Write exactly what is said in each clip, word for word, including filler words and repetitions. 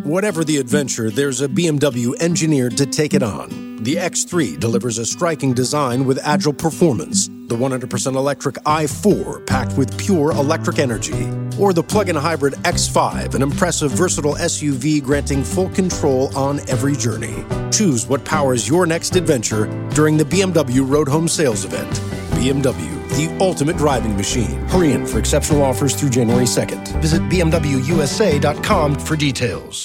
Whatever the adventure, there's a B M W engineered to take it on. The X three delivers a striking design with agile performance. The one hundred percent electric i four, packed with pure electric energy. Or the plug-in hybrid X five, an impressive, versatile S U V granting full control on every journey. Choose what powers your next adventure during the B M W Road Home Sales Event. B M W, the ultimate driving machine. Hurry in for exceptional offers through January second. Visit b m w u s a dot com for details.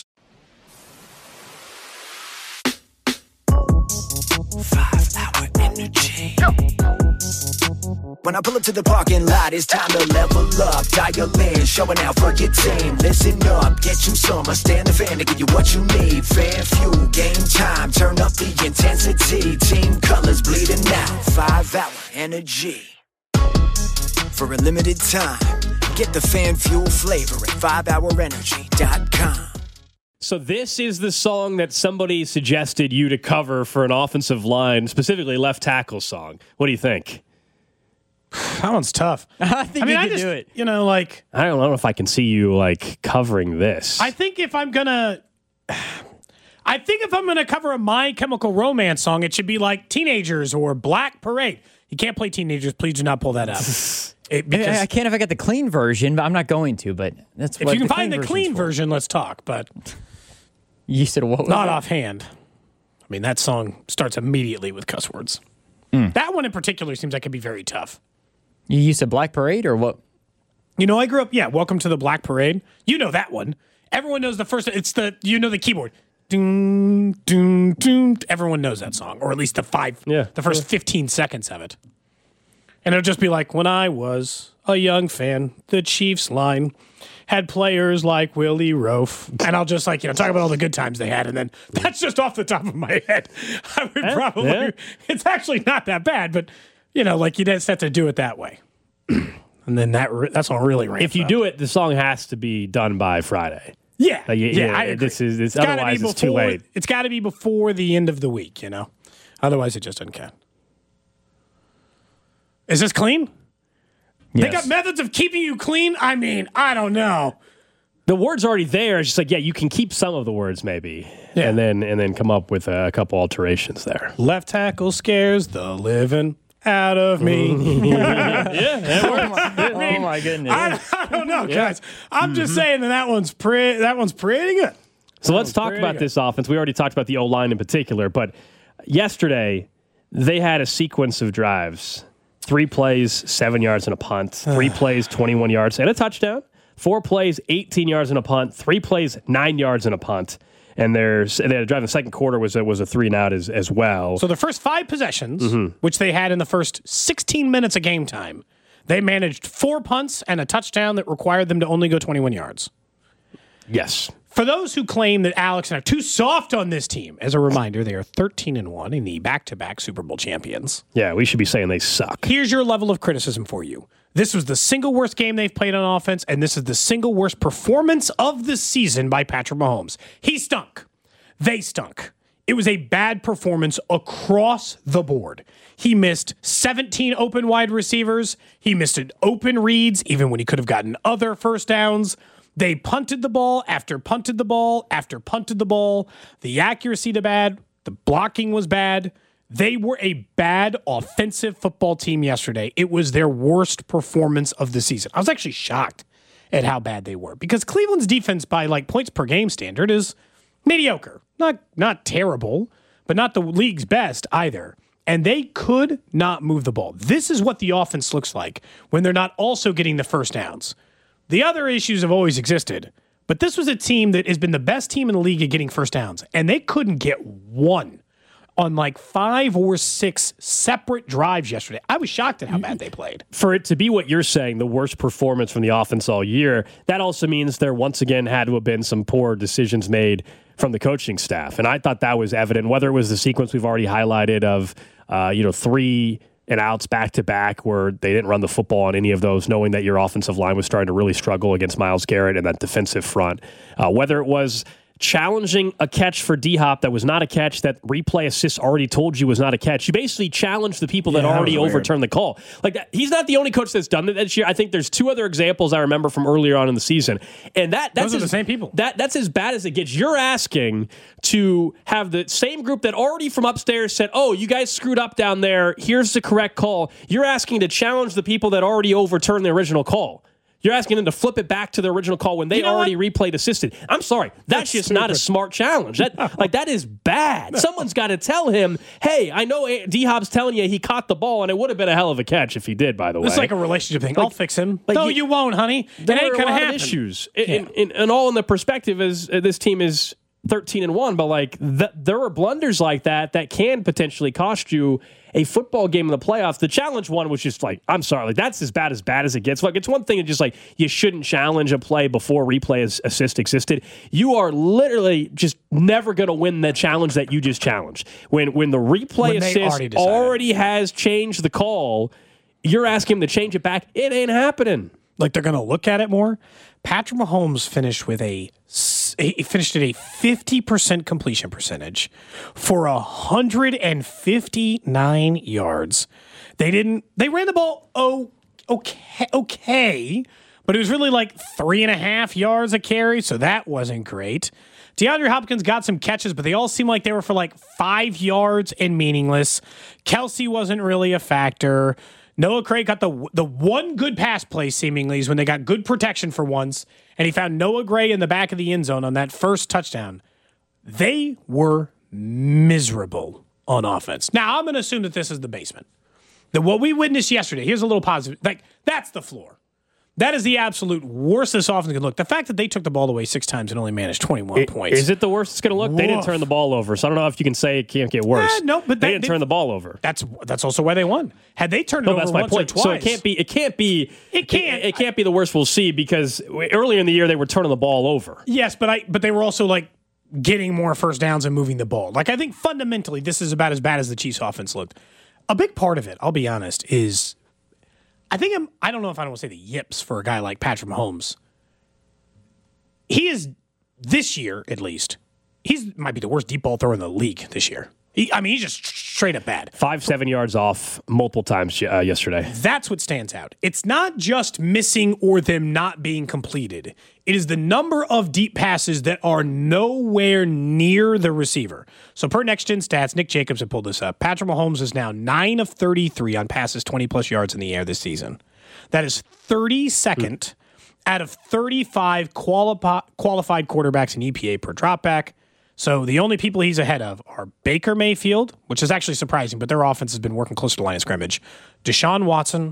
Five-hour energy. When I pull up to the parking lot, it's time to level up. Dial in, showing out for your team. Listen up, get you some. I stand the fan to give you what you need. Fan fuel, game time. Turn up the intensity. Team colors bleeding out. Five-hour energy. For a limited time, get the fan fuel flavor at five hour energy dot com. So this is the song that somebody suggested you to cover for an offensive line, specifically left tackle song. What do you think? That one's tough. I think I mean, you I can just, do it. You know, like I don't know if I can see you like covering this. I think if I'm gonna, I think if I'm gonna cover a My Chemical Romance song, it should be like Teenagers or Black Parade. You can't play Teenagers. Please do not pull that up. It, because I, I can't if I get the clean version, but I'm not going to. But that's if what you can the find the clean for. version, let's talk. But You said what? Was not it? offhand. I mean, that song starts immediately with cuss words. Mm. That one in particular seems like it'd be very tough. You used to Black Parade or what? You know, I grew up. Yeah, Welcome to the Black Parade. You know that one. Everyone knows the first. It's the you know the keyboard. Doom, doom, doom. Everyone knows that song, or at least the five. Yeah, the first yeah. fifteen seconds of it. And it'll just be like, when I was a young fan, the Chiefs line had players like Willie Roaf. And I'll just like, you know, talk about all the good times they had. And then that's just off the top of my head. I would Yeah, probably, yeah. it's actually not that bad, but, you know, like you just have to do it that way. And then that re- that's all really ramps if you up. do it, the song has to be done by Friday. Yeah. Like, yeah, yeah, yeah, I agree. this is this, gotta otherwise be it's too before- late. It's got to be before the end of the week, you know? Otherwise, it just doesn't count. Is this clean? They Yes. got methods of keeping you clean? I mean, I don't know. The word's already there. It's just like, yeah, you can keep some of the words maybe, Yeah. and then and then come up with a couple alterations there. Left tackle scares the living out of me. yeah, it works. Oh my goodness! I, I don't know, guys. I'm just saying that that one's pretty. That one's pretty good. So let's talk pretty about good. this offense. We already talked about the O-line in particular, but yesterday they had a sequence of drives. Three plays, seven yards and a punt. Three plays, twenty-one yards and a touchdown. Four plays, eighteen yards and a punt. Three plays, nine yards and a punt. And there's and they had a drive in the second quarter was a, was a three and out as, as well. So the first five possessions, Mm-hmm. which they had in the first sixteen minutes of game time, they managed four punts and a touchdown that required them to only go twenty-one yards. Yes. For those who claim that Alex and I are too soft on this team, as a reminder, they are thirteen and one in the back-to-back Super Bowl champions. Yeah, we should be saying they suck. Here's your level of criticism for you. This was the single worst game they've played on offense, and this is the single worst performance of the season by Patrick Mahomes. He stunk. They stunk. It was a bad performance across the board. He missed seventeen open wide receivers. He missed an open reads, even when he could have gotten other first downs. They punted the ball after punted the ball after punted the ball. The accuracy to bad. The blocking was bad. They were a bad offensive football team yesterday. It was their worst performance of the season. I was actually shocked at how bad they were because Cleveland's defense by like points per game standard is mediocre. Not not terrible, but not the league's best either. And they could not move the ball. This is what the offense looks like when they're not also getting the first downs. The other issues have always existed, but this was a team that has been the best team in the league at getting first downs, and they couldn't get one on like five or six separate drives yesterday. I was shocked at how bad they played. For it to be what you're saying, the worst performance from the offense all year, that also means there once again had to have been some poor decisions made from the coaching staff. And I thought that was evident, whether it was the sequence we've already highlighted of, uh, you know, three and outs back to back where they didn't run the football on any of those, knowing that your offensive line was starting to really struggle against Myles Garrett and that defensive front. Uh, whether it was challenging a catch for D-Hop that was not a catch, that replay assist already told you was not a catch. You basically challenge the people that Yeah, that already was weird. overturned the call. Like that, he's not the only coach that's done that this year. I think there's two other examples I remember from earlier on in the season. And that that's Those are as, the same people. That that's as bad as it gets. You're asking to have the same group that already from upstairs said, "Oh, you guys screwed up down there. Here's the correct call." You're asking to challenge the people that already overturned the original call. You're asking them to flip it back to the original call when they You know already what? replayed assisted. I'm sorry. That's, That's just not a stupid. smart challenge. That like that is bad. Someone's got to tell him, "Hey, I know D-Hop's telling you he caught the ball, and it would have been a hell of a catch if he did, by the way." It's like a relationship thing. I'll fix him. like no, you- you, won't, honey. It there ain't are a gonna lot happen. of issues. In, in, and all in the perspective is uh, this team is thirteen and one, but like th- there are blunders like that that can potentially cost you a football game in the playoffs. The challenge one was just like, I'm sorry, like that's as bad as bad as it gets. Like it's one thing to just like you shouldn't challenge a play before replay as- assist existed. You are literally just never going to win the challenge that you just challenged. When when the replay When they assist already decided. already has changed the call, you're asking him to change it back. It ain't happening. Like they're going to look at it more. Patrick Mahomes finished with a s- he finished at a fifty percent completion percentage for one hundred fifty-nine yards. They didn't they ran the ball oh okay okay, but it was really like three and a half yards a carry, so that wasn't great. DeAndre Hopkins got some catches, but they all seemed like they were for like five yards and meaningless. Kelsey wasn't really a factor. Noah Craig got the the one good pass play, seemingly, is when they got good protection for once, and he found Noah Gray in the back of the end zone on that first touchdown. They were miserable on offense. Now, I'm going to assume that this is the basement. That what we witnessed yesterday, here's a little positive. Like, that's the floor. That is the absolute worst this offense can look. The fact that they took the ball away six times and only managed twenty-one points. Is it the worst it's going to look? They didn't Woof. turn the ball over, so I don't know if you can say it can't get worse. Eh, no, but they that- didn't they- turn the ball over. That's that's also why they won. Had they turned it No, over that's my once point. or twice, So it can't be. It can't be. It can't. It, it can't be the worst we'll see because earlier in the year they were turning the ball over. Yes, but I but they were also like getting more first downs and moving the ball. Like I think fundamentally this is about as bad as the Chiefs offense looked. A big part of it, I'll be honest, is I think I'm I don't know if I don't want to say the yips for a guy like Patrick Mahomes. He is this year at least. He's might be the worst deep ball thrower in the league this year. He, I mean, he's just straight up bad. Five, seven yards off multiple times uh, yesterday. That's what stands out. It's not just missing or them not being completed. It is the number of deep passes that are nowhere near the receiver. So per Next Gen Stats, Nick Jacobs had pulled this up. Patrick Mahomes is now nine of thirty-three on passes twenty-plus yards in the air this season. That is thirty-second mm. out of thirty-five quali- qualified quarterbacks in E P A per dropback. So the only people he's ahead of are Baker Mayfield, which is actually surprising, but their offense has been working close to the line of scrimmage, Deshaun Watson,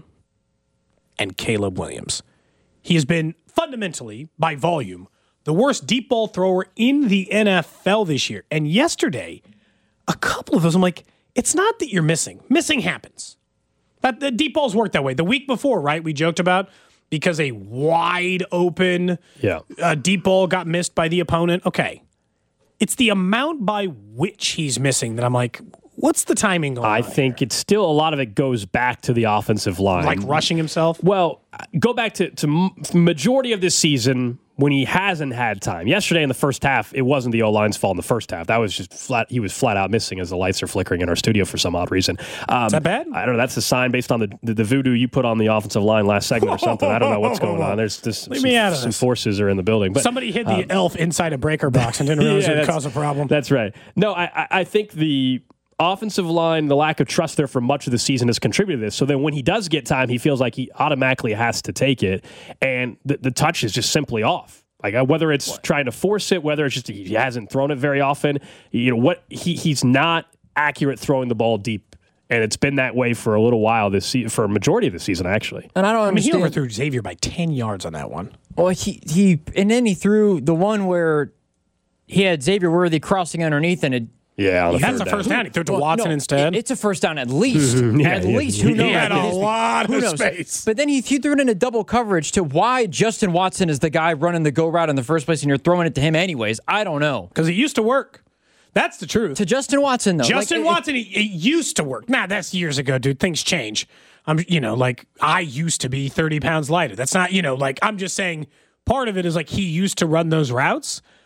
and Caleb Williams. He has been fundamentally, by volume, the worst deep ball thrower in the N F L this year. And yesterday, a couple of those, I'm like, it's not that you're missing. Missing happens. But the deep balls work that way. The week before, right, we joked about because a wide open Yeah. uh, deep ball got missed by the opponent. Okay. It's the amount by which he's missing that I'm like, what's the timing going I on think it's still a lot of it goes back to the offensive line. here? Like rushing himself? Well, go back to to m- majority of this season when he hasn't had time. Yesterday in the first half, it wasn't the O-line's fault in the first half. That was just flat. He was flat out missing as the lights are flickering in our studio for some odd reason. Um, Is that bad? I don't know. That's a sign based on the, the, the voodoo you put on the offensive line last segment or something. I don't know what's going on. There's just Leave some, me out of some this. forces are in the building. But Somebody hid the elf inside a breaker box and didn't realize Yeah, it would that's- cause a problem. That's right. No, I, I- I think the offensive line, the lack of trust there for much of the season has contributed to this. So then when he does get time, he feels like he automatically has to take it. And the, the touch is just simply off. Like uh, whether it's what? trying to force it, whether it's just he hasn't thrown it very often. You know what? He he's not accurate throwing the ball deep, and it's been that way for a little while this se- for a majority of the season actually. And I don't I mean, he understand. overthrew Xavier by ten yards on that one. Well, he he and then he threw the one where he had Xavier Worthy crossing underneath, and it. Yeah, on the That's third a first down. down. He threw it to well, Watson no, instead. it- it's a first down at least. Yeah, at yeah. least, who He knows? had a At this- lot who of knows? space. But then he, he threw it into double coverage to why Justin Watson is the guy running the go route in the first place, and you're throwing it to him anyways. I don't know. Because it used to work. That's the truth. To Justin Watson, though. Justin Like, it- Watson, it, it used to work. Nah, that's years ago, dude. Things change. I'm, you know, like I used to be thirty pounds lighter. That's not, you know, like I'm just saying part of it is like he used to run those routes,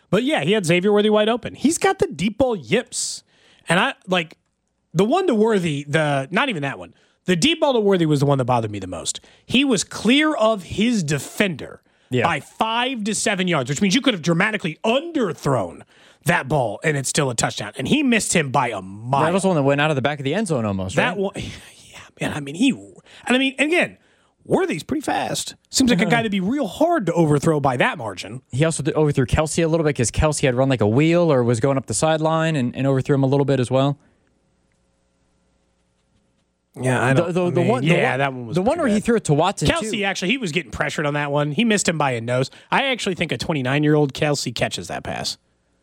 But yeah, he had Xavier Worthy wide open. He's got the deep ball yips. And I like the one to Worthy, the not even that one. The deep ball to Worthy was the one that bothered me the most. He was clear of his defender yeah. by five to seven yards, which means you could have dramatically underthrown that ball and it's still a touchdown. And he missed him by a mile. That was the one that went out of the back of the end zone almost, right? That one, yeah, man. I mean, he, and I mean, again, Worthy's pretty fast. Seems like a guy to be real hard to overthrow by that margin. He also overthrew Kelsey a little bit because Kelsey had run like a wheel or was going up the sideline and, and overthrew him a little bit as well. Yeah, I know. The, the, I the mean, one, yeah, the one, that one was the one where bad. he threw it to Watson. Kelsey, too. actually, he was getting pressured on that one. He missed him by a nose. I actually think a twenty-nine-year-old Kelsey catches that pass.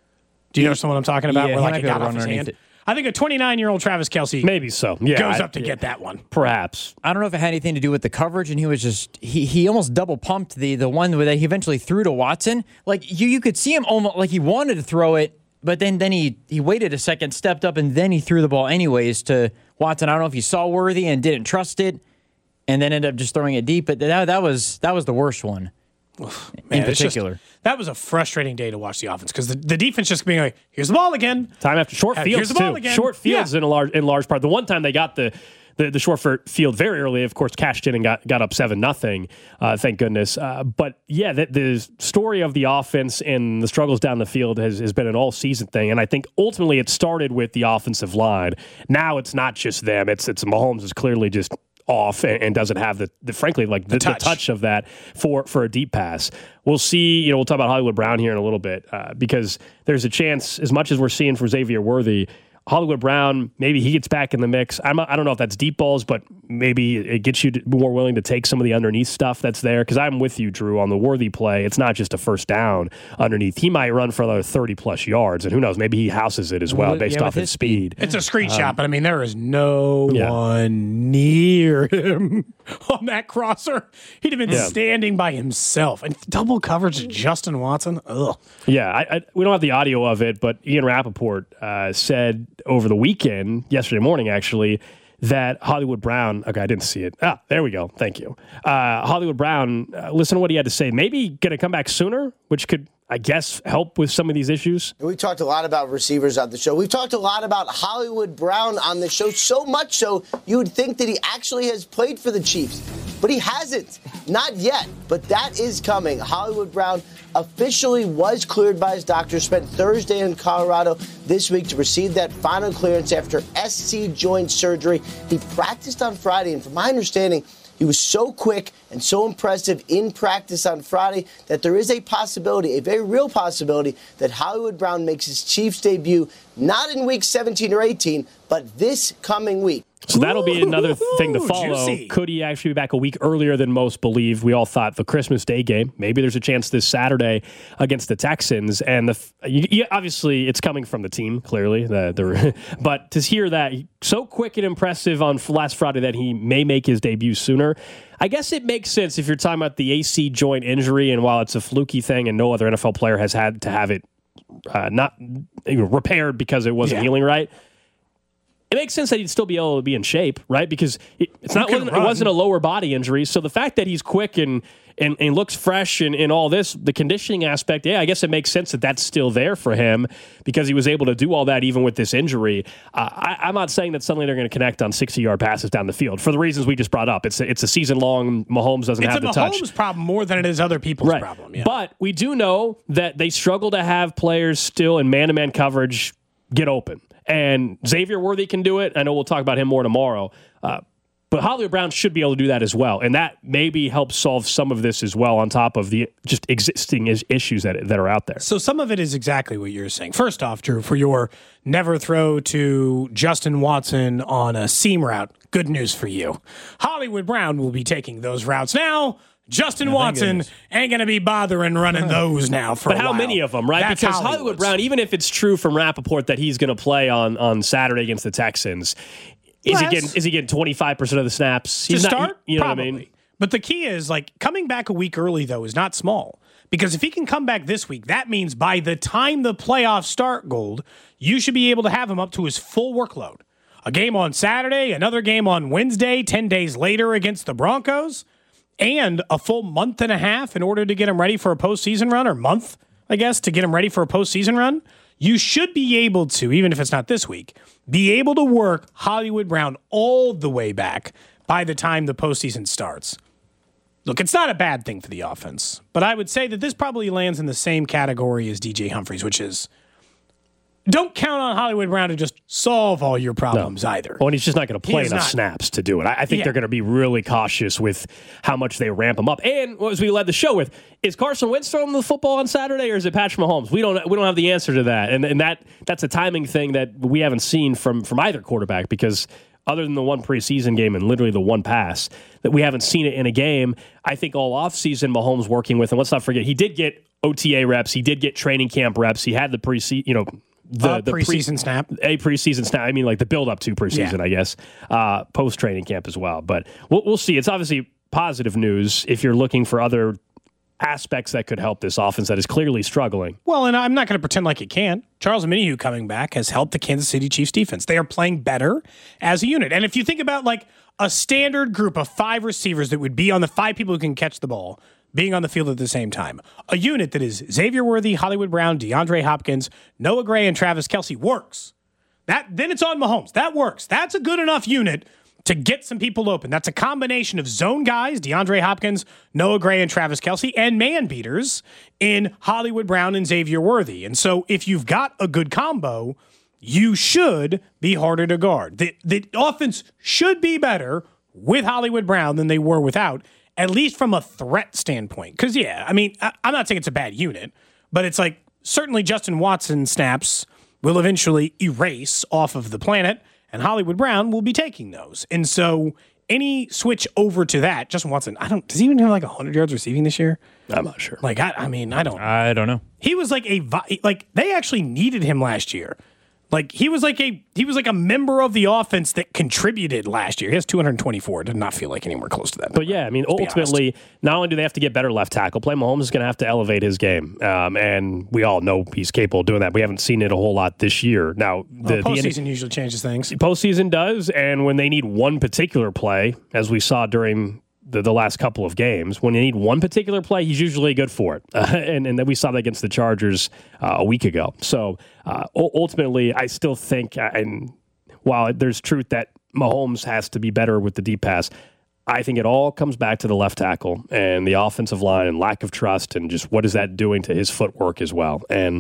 Do you understand what I'm talking about? Yeah, where he like might it be able got to off run his hand. underneath it. I think a twenty-nine-year-old Travis Kelsey Maybe so. Yeah, goes I- up to yeah. get that one. Perhaps. I don't know if it had anything to do with the coverage, and he was just he he almost double pumped the the one that he eventually threw to Watson. Like you you could see him almost like he wanted to throw it, but then then he he waited a second, stepped up, and then he threw the ball anyways to Watson. I don't know if he saw Worthy and didn't trust it, and then ended up just throwing it deep. But that that was that was the worst one. Man, in it's just- particular. that was a frustrating day to watch the offense because the, the defense just being like, here's the ball again. Time after short Uh, fields here's the ball too. again. Short fields Yeah. in a large in large part. The one time they got the the, the short for- field very early, of course, cashed in and got got up seven nothing. Uh, thank goodness. Uh, but yeah, the, the story of the offense and the struggles down the field has, has been an all season thing, and I think ultimately it started with the offensive line. Now it's not just them. It's it's Mahomes is clearly just off and, and doesn't have the, the frankly like the, the, touch. the touch of that for for a deep pass. We'll see. You know, we'll talk about Hollywood Brown here in a little bit uh, because there's a chance, as much as we're seeing from Xavier Worthy, Hollywood Brown, maybe he gets back in the mix. I'm, I don't know if that's deep balls, but maybe it gets you to, more willing to take some of the underneath stuff that's there. Because I'm with you, Drew, on the Worthy play. It's not just a first down underneath. He might run for another thirty-plus yards, and who knows, maybe he houses it as well Well, based yeah, off with his his speed. It's a screenshot, um, but I mean, there is no Yeah. one near him on that crosser. He'd have been Yeah. standing by himself. And double coverage of Justin Watson. Ugh. Yeah, I, I, we don't have the audio of it, but Ian Rappaport uh, said over the weekend, yesterday morning actually, that Hollywood Brown, okay, I didn't see it. Ah, there we go. Thank you. Uh, Hollywood Brown, uh, listen to what he had to say. Maybe going to come back sooner, which could, I guess, help with some of these issues. We talked a lot about receivers on the show. We've talked a lot about Hollywood Brown on the show, so much so you would think that he actually has played for the Chiefs. But he hasn't. Not yet. But that is coming. Hollywood Brown officially was cleared by his doctor, spent Thursday in Colorado this week to receive that final clearance after S C joint surgery. He practiced on Friday, and from my understanding, he was so quick and so impressive in practice on Friday that there is a possibility, a very real possibility, that Hollywood Brown makes his Chiefs debut not in week seventeen or eighteen, but this coming week. So that'll be another thing to Ooh, follow. juicy. Could he actually be back a week earlier than most believe? We all thought the Christmas Day game. Maybe there's a chance this Saturday against the Texans. And the you, you, obviously it's coming from the team, clearly. The, the, but to hear that so quick and impressive on last Friday that he may make his debut sooner, I guess it makes sense if you're talking about the A C joint injury. And while it's a fluky thing and no other N F L player has had to have it uh, not you know, repaired because it wasn't Yeah. healing right, it makes sense that he'd still be able to be in shape, right? Because it, it's not can wasn't, it run. wasn't a lower body injury. So the fact that he's quick and and, and looks fresh and, and all this, the conditioning aspect, yeah, I guess it makes sense that that's still there for him because he was able to do all that even with this injury. Uh, I, I'm not saying that suddenly they're going to connect on sixty-yard passes down the field for the reasons we just brought up. It's a, it's a season long. Mahomes doesn't It's have a the touch. Mahomes problem more than it is other people's Right. problem. Yeah. But we do know that they struggle to have players still in man-to-man coverage get open. And Xavier Worthy can do it. I know we'll talk about him more tomorrow. Uh, but Hollywood Brown should be able to do that as well. And that maybe helps solve some of this as well on top of the just existing is- issues that, that are out there. So some of it is exactly what you're saying. First off, Drew, for your never throw to Justin Watson on a seam route, good news for you. Hollywood Brown will be taking those routes now. Justin Watson ain't going to be bothering running those now for But a how while. many of them, right? That's because Hollywood Hollywood's. Brown, even if it's true from Rappaport that he's going to play on, on Saturday against the Texans, is Less. he getting is he getting twenty-five percent of the snaps? To He's not- start, you know probably. what I mean? But the key is, like, coming back a week early, though, is not small. Because if he can come back this week, that means by the time the playoffs start, Gold, you should be able to have him up to his full workload. A game on Saturday, another game on Wednesday, ten days later against the Broncos, and a full month and a half in order to get him ready for a postseason run, or month, I guess, to get him ready for a postseason run, you should be able to, even if it's not this week, be able to work Hollywood Brown all the way back by the time the postseason starts. Look, it's not a bad thing for the offense, but I would say that this probably lands in the same category as D J Humphries, which is don't count on Hollywood Brown to just solve all your problems no. either. Well, and he's just not going to play He's enough not. snaps to do it. I, I think Yeah. they're going to be really cautious with how much they ramp him up. And as we led the show with, is Carson Wentz throwing the football on Saturday, or is it Patrick Mahomes? We don't we don't have the answer to that, and and that that's a timing thing that we haven't seen from from either quarterback, because other than the one preseason game and literally the one pass, that we haven't seen it in a game. I think all offseason Mahomes working with, and let's not forget, he did get O T A reps, he did get training camp reps, he had the preseason, you know, the, uh, the preseason pre- snap. A preseason snap. I mean, like the build up to preseason, Yeah. I guess, uh, post training camp as well. But we'll, we'll see. It's obviously positive news if you're looking for other aspects that could help this offense that is clearly struggling. Well, and I'm not going to pretend like it can't. Charles Omenihu coming back has helped the Kansas City Chiefs defense. They are playing better as a unit. And if you think about like a standard group of five receivers that would be on the five people who can catch the ball being on the field at the same time, a unit that is Xavier Worthy, Hollywood Brown, DeAndre Hopkins, Noah Gray, and Travis Kelce works. That then it's on Mahomes. That works. That's a good enough unit to get some people open. That's a combination of zone guys, DeAndre Hopkins, Noah Gray, and Travis Kelce, and man beaters in Hollywood Brown and Xavier Worthy. And so if you've got a good combo, you should be harder to guard. The, the offense should be better with Hollywood Brown than they were without, at least from a threat standpoint. Because, yeah, I mean, I, I'm not saying it's a bad unit, but it's like certainly Justin Watson snaps will eventually erase off of the planet, and Hollywood Brown will be taking those. And so any switch over to that, Justin Watson, I don't, does he even have like one hundred yards receiving this year? I'm not sure. Like, I, I mean, I don't. I don't know. He was like a, like, they actually needed him last year. Like, he was like a, he was like a member of the offense that contributed last year. He has two hundred twenty-four. It did not feel like anywhere close to that number. But yeah, I mean, be ultimately, not only do they have to get better left tackle play, Mahomes is going to have to elevate his game. Um, and we all know he's capable of doing that. We haven't seen it a whole lot this year. Now, the, well, postseason the, usually changes things. Postseason does, and when they need one particular play, as we saw during the, the last couple of games, when you need one particular play, he's usually good for it. Uh, and, and then we saw that against the Chargers uh, a week ago. So uh, ultimately, I still think, and while there's truth that Mahomes has to be better with the deep pass, I think it all comes back to the left tackle and the offensive line and lack of trust, and just what is that doing to his footwork as well. And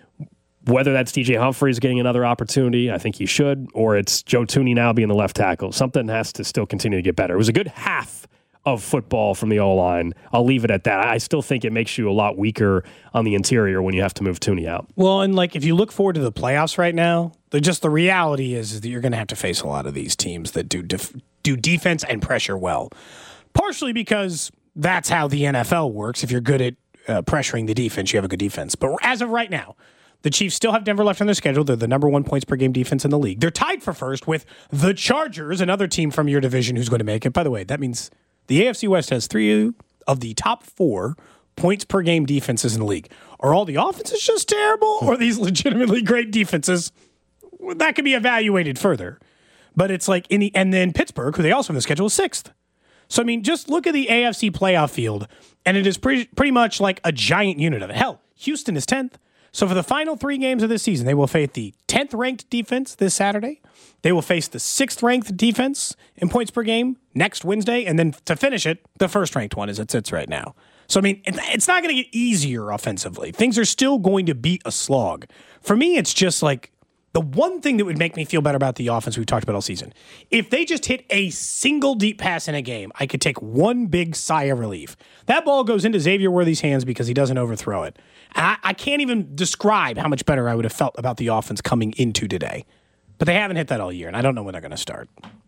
whether that's D J Humphries getting another opportunity, I think he should, or it's Joe Thuney now being the left tackle, something has to still continue to get better. It was a good half of football from the O-line. I'll leave it at that. I still think it makes you a lot weaker on the interior when you have to move Thuney out. Well, and like if you look forward to the playoffs right now, the just the reality is, is that you're going to have to face a lot of these teams that do def, do defense and pressure well. Partially because that's how the N F L works. If you're good at uh, pressuring the defense, you have a good defense. But as of right now, the Chiefs still have Denver left on their schedule. They're the number one points per game defense in the league. They're tied for first with the Chargers, another team from your division who's going to make it. By the way, that means the A F C West has three of the top four points per game defenses in the league. Are all the offenses just terrible, or are these legitimately great defenses? That could be evaluated further. But it's like in the, and then Pittsburgh, who they also have on the schedule, is sixth. So I mean, just look at the A F C playoff field, and it is pretty pretty much like a giant unit of it. Hell, Houston is tenth. So for the final three games of this season, they will face the tenth ranked defense this Saturday. They will face the sixth ranked defense in points per game next Wednesday. And then to finish it, the first ranked one as it sits right now. So, I mean, it's not going to get easier offensively. Things are still going to be a slog. For me, it's just like the one thing that would make me feel better about the offense we've talked about all season. If they just hit a single deep pass in a game, I could take one big sigh of relief. That ball goes into Xavier Worthy's hands because he doesn't overthrow it. And I, I can't even describe how much better I would have felt about the offense coming into today. But they haven't hit that all year, and I don't know when they're going to start.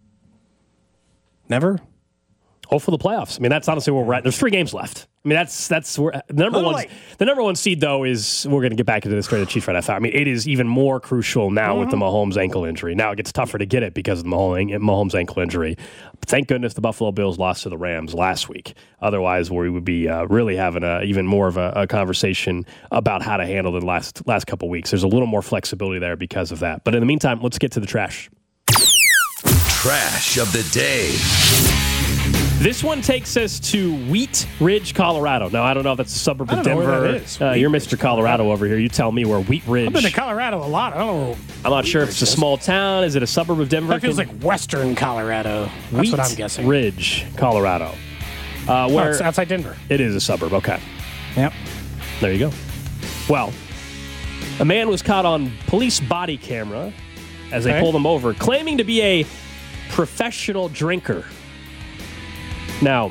Never? Hope for the playoffs. I mean, that's honestly where we're at. There's three games left. I mean, that's that's where the number one. The number one seed, though, is we're going to get back into this great Chiefs right after. I mean, it is even more crucial now mm-hmm. with the Mahomes ankle injury. Now it gets tougher to get it because of the Mahomes ankle injury. But thank goodness the Buffalo Bills lost to the Rams last week. Otherwise, we would be uh, really having a, even more of a, a conversation about how to handle the last last couple weeks. There's a little more flexibility there because of that. But in the meantime, let's get to the trash. Trash of the day. This one takes us to Wheat Ridge, Colorado. Now, I don't know if that's a suburb I of don't know Denver. where that is. Uh, Wheat you're Ridge, Mister Colorado over here. You tell me where Wheat Ridge. I've been to Colorado a lot. I don't know. I'm not sure if it's a small town. Is it a suburb of Denver? That feels like Western Colorado. That's Wheat what I'm guessing. Ridge, Colorado. Uh, Oh, where it's outside Denver. it is a suburb. Okay. Yep. There you go. Well, a man was caught on police body camera as they Okay. pulled him over, claiming to be a professional drinker. Now,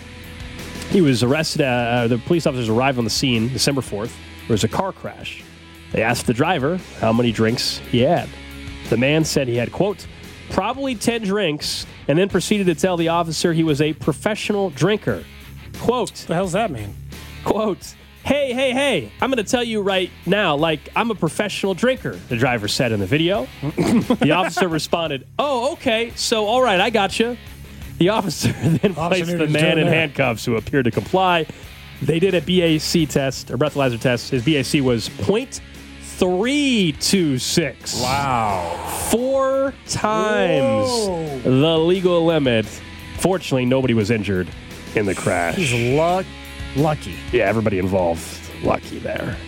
he was arrested. Uh, the police officers arrived on the scene December fourth. There was a car crash. They asked the driver how many drinks he had. The man said he had, quote, probably ten drinks, and then proceeded to tell the officer he was a professional drinker. Quote, What the hell's that mean? quote, hey, hey, hey, I'm going to tell you right now, like, I'm a professional drinker, the driver said in the video. The officer responded, oh, okay, so, all right, I got you. The officer then Officer placed knew the what he was man doing in there. handcuffs who appeared to comply. They did a B A C test, or breathalyzer test. His B A C was point three two six. Wow. Four times Whoa. the legal limit. Fortunately, nobody was injured in the crash. He's luck lucky. Yeah, everybody involved. Lucky there.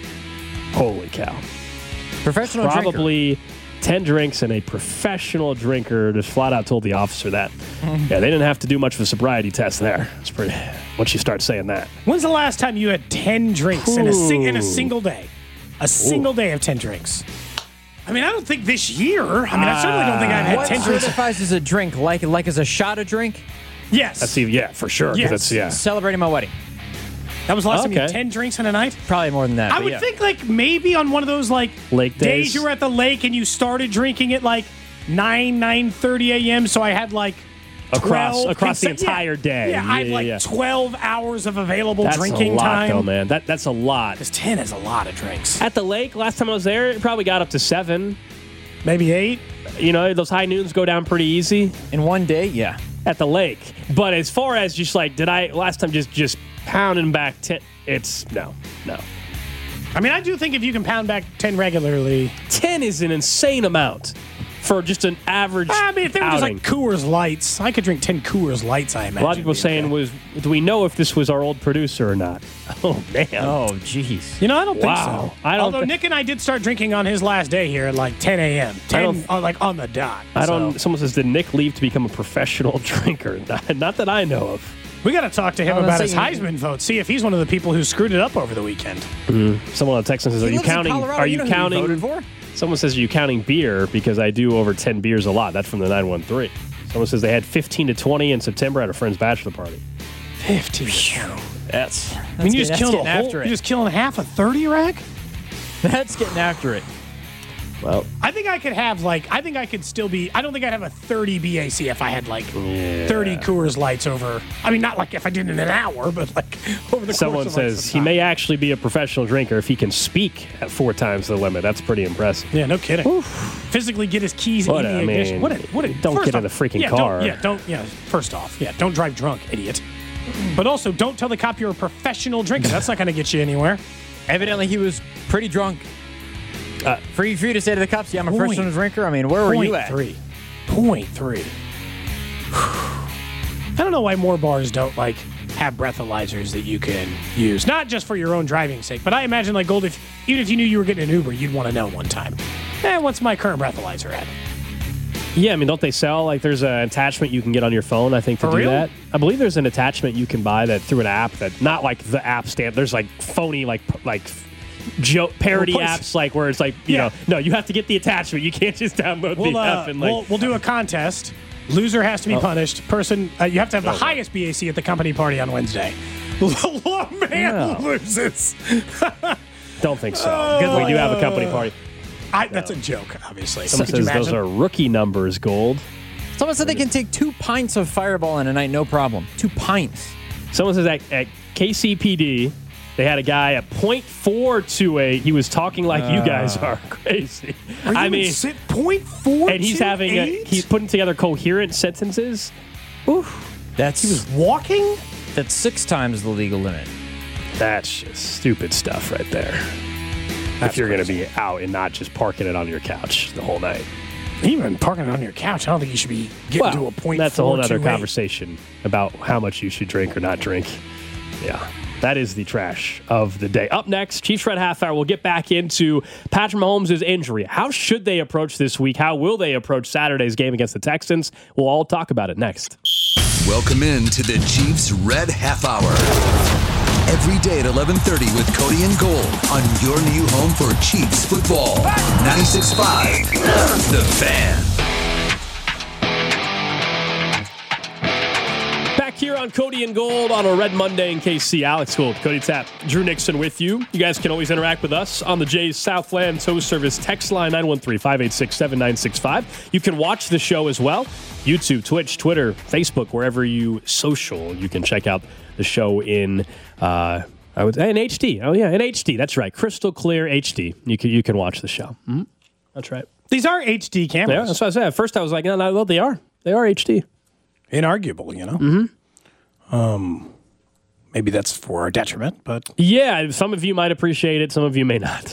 Holy cow. Professional drinker. Probably ten drinks and a professional drinker just flat out told the officer that. Yeah, they didn't have to do much of a sobriety test there. It's pretty, once you start saying that. When's the last time you had ten drinks in a, sing- in a Ooh. single day? A single day of ten drinks. I mean, I don't think this year. I mean, I certainly don't think I've had What ten drinks. certifies as a drink? Like like as a shot of drink? Yes. That's even, yeah, for sure. 'cause Yes. it's- yeah. Celebrating my wedding. That was the last time you had Okay. ten drinks in a night? Probably more than that. I but would yeah. think like maybe on one of those like Lake days. you were at the lake and you started drinking at like nine, nine thirty a.m. So I had like Across- twelve across the conse- entire yeah. day. Yeah, I had Yeah, like yeah. twelve hours of available That's drinking a lot, time. though, man. That, that's a lot. Because ten is a lot of drinks. At the lake, last time I was there, it probably got up to seven. Maybe eight. You know, those high noons go down pretty easy in one day, yeah. at the lake. But as far as just like, did I last time just just pounding back ten? It's no, no. I mean, I do think if you can pound back ten regularly. ten is an insane amount for just an average. I mean, if they were just outing. like Coors Lights, I could drink ten Coors Lights, I imagine. A lot of people It'd be saying okay. was, do we know if this was our old producer or not? Oh man. Oh, jeez. You know, I don't think Wow. so. I don't Although thi- Nick and I did start drinking on his last day here at like ten a.m. I don't- ten, uh, like on the dot. I don't. So, Someone says, did Nick leave to become a professional drinker? Not, not that I know of. we got to talk to him I was about his saying- Heisman vote. See if he's one of the people who screwed it up over the weekend. Someone on text says, are He you lives in counting? Colorado. Are You you know who he counting? voted for? Someone says, are you counting beer? Because I do over ten beers a lot. That's from the nine one three. Someone says they had fifteen to twenty in September at a friend's bachelor party. Fifteen. That's, that's I mean, you getting- just that's killed a getting whole. after You're it. just killing half a thirty rack. That's getting after it. Well, I think I could have like. I think I could still be. I don't think I'd have a thirty B A C if I had like thirty Coors Lights over. I mean, not like if I did it in an hour, but like over the someone course of like says some he time. may actually be a professional drinker if he can speak at four times the limit. That's pretty impressive. Yeah, no kidding. Physically get his keys What in a- the I ignition. mean, what a, what a, don't first get in off- the freaking yeah, car. Don't, yeah, don't. Yeah, first off, yeah, don't drive drunk, idiot. But also, don't tell the cop you're a professional drinker. That's not going to get you anywhere. Evidently, he was pretty drunk. Uh, for, you, for you to say to the cops, yeah, I'm a Point. professional drinker, I mean, where were Point you at? three. Point three. I don't know why more bars don't like have breathalyzers that you can use, not just for your own driving sake, but I imagine like Gold, if even if you knew you were getting an Uber, you'd want to know one time. Eh, what's my current breathalyzer at? Yeah, I mean, don't they sell like there's an attachment you can get on your phone? I think to For do real? that. I believe there's an attachment you can buy that through an app that not like the app stand. There's like phony like p- like joke parody Well, plus- apps like where it's like you Yeah. know no you have to get the attachment. You can't just download We'll, the uh, app and like we'll, we'll do a contest. Loser has to be punished. Person, uh, you have to have the Oh, wow. highest B A C at the company party on Wednesday. Man Yeah. loses. don't think so because we do have a company party. I, that's a joke, obviously. Someone Could you says those imagine? are rookie numbers, Gold. Someone said they can take two pints of Fireball in a night, no problem. Two pints. Someone says at, at K C P D, they had a guy at point four two eight. He was talking like you guys are crazy. Are you I in mean, sit point four? and he's having a, he's putting together coherent sentences. That's he was walking. that's six times the legal limit. That's just stupid stuff right there. if you're going to be out and not just parking it on your couch the whole night. Even parking it on your couch, I don't think you should be getting Well, to a point. that's a whole four other two eight. conversation about how much you should drink or not drink. Yeah, that is the trash of the day. Up next, Chiefs Red Half Hour. We'll get back into Patrick Mahomes' injury. How should they approach this week? How will they approach Saturday's game against the Texans? We'll all talk about it next. Welcome in to the Chiefs Red Half Hour. Every day at eleven thirty with Cody and Gold on your new home for Chiefs football. ninety-six point five, The Fan. Back here on Cody and Gold on a Red Monday in K C. Alex Gold, Cody Tapp, Drew Nixon with you. You guys can always interact with us on the Jays Southland Tow Service text line nine one three, five eight six, seven nine six five. You can watch the show as well. YouTube, Twitch, Twitter, Facebook, wherever you social. You can check out the show in uh, I would in H D. Oh yeah, in H D. That's right, crystal clear H D. You can you can watch the show. Mm-hmm. That's right. These are H D cameras. Yeah, that's what I said. At first, I was like, no, no, no, they are. They are H D. Inarguable, you know. Mm-hmm. Um, maybe that's for our detriment, but Yeah, some of you might appreciate it. Some of you may not.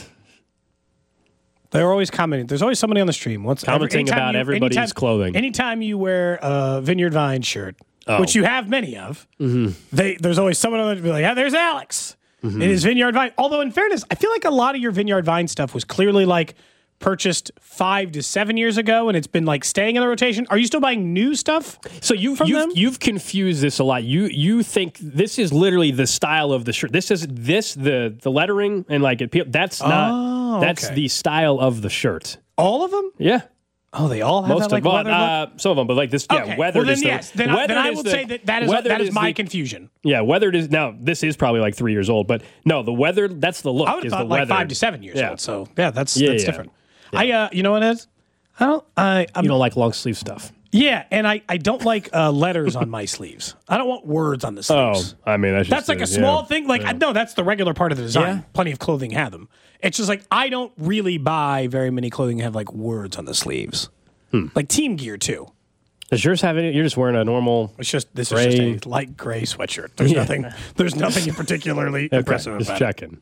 they're always commenting. There's always somebody on the stream. What's Commenting anytime about everybody's anytime- clothing. Anytime you wear a Vineyard Vine shirt, Oh. which you have many of, Mm-hmm. they there's always someone on the be like, "Yeah, there's Alex in his Vineyard Vine." Although, in fairness, I feel like a lot of your Vineyard Vine stuff was clearly like purchased five to seven years ago, and it's been like staying in the rotation. Are you still buying new stuff? So you, from you've, them? you've confused this a lot. You you think this is literally the style of the shirt. This is this the the lettering and like it. That's not. Oh, that's okay. the style of the shirt. All of them? Yeah, Oh, they all have most that like of them. weathered look? Uh, some of them, but like this. Yeah, Okay. weathered well, then is the, yes. Then, I, then weathered I is will the- say that that is weathered that is my the- confusion. Yeah, weathered is now. This is probably like three years old, but no, the weathered. That's the look. I would have is the thought like weathered. five to seven years Yeah. old. So yeah, that's Yeah, that's yeah. different. I uh, you know what it is? I don't. I I'm, You don't like long sleeve stuff. yeah, and I I don't like uh, letters on my sleeves. I don't want words on the Oh, sleeves. I mean that's, That's just like a yeah. small thing. Like I know that's the regular part of the design. Yeah. Plenty of clothing have them. It's just like I don't really buy very many clothing that have like words on the sleeves. Hmm. Like team gear too. Does yours have any? You're just wearing a normal. It's just this Gray. is just a light gray sweatshirt. There's Yeah. nothing. There's nothing particularly Okay, impressive just about it. checking.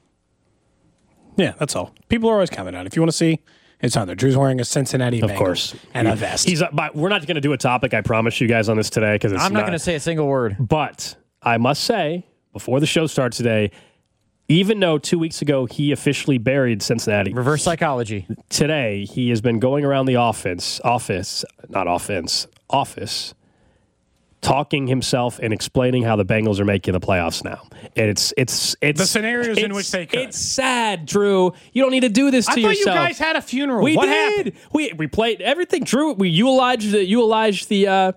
Yeah, that's all. People are always commenting on it. If you want to see, it's on there. Drew's wearing a Cincinnati Of Bengals course, and a vest. He's. uh, But we're not going to do a topic. I promise you guys on this today because I'm not going to say a single word. But I must say, before the show starts today, even though two weeks ago he officially buried Cincinnati, Reverse psychology. today he has been going around the offense, office, not offense, office, talking himself and explaining how the Bengals are making the playoffs now. And it's it's it's The scenarios in it's- which they could. It's sad, Drew. You don't need to do this to I thought yourself. you guys had a funeral. We what did. happened? We we played everything. Drew, we eulogized the eulogized the. Uh,